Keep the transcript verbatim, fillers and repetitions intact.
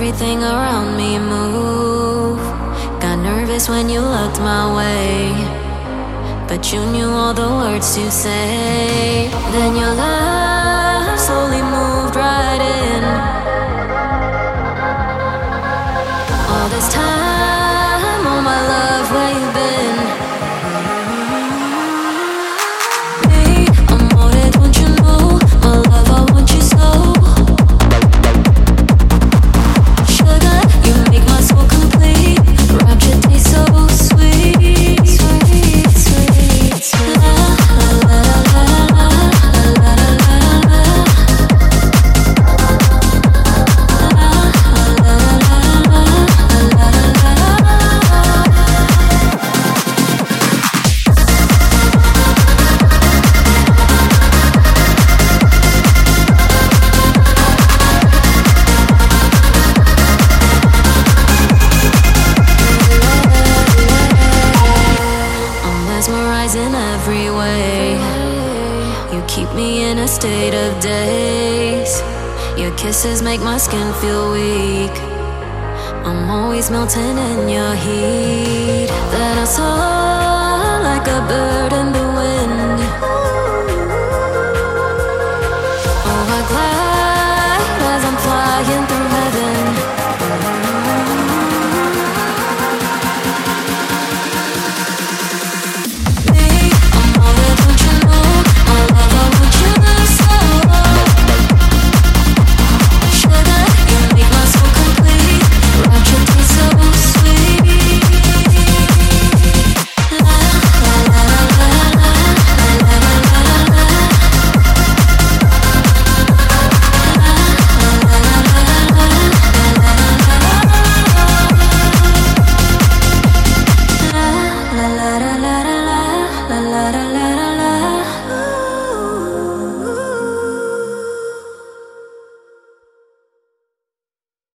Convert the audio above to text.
everything around me move. Got nervous when you looked my way, but you knew all the words to say. Then your love slowly moved right in. All this time, oh my love, where you been? Hey, amore, don't you know, my love, I want you so. Sugar, you make my soul complete. Rapture tastes so sweet, sweet, sweet, sweet. La la la la la la la la la. In every way, you keep me in a state of daze. Your kisses make my skin feel weak. I'm always melting in your heat.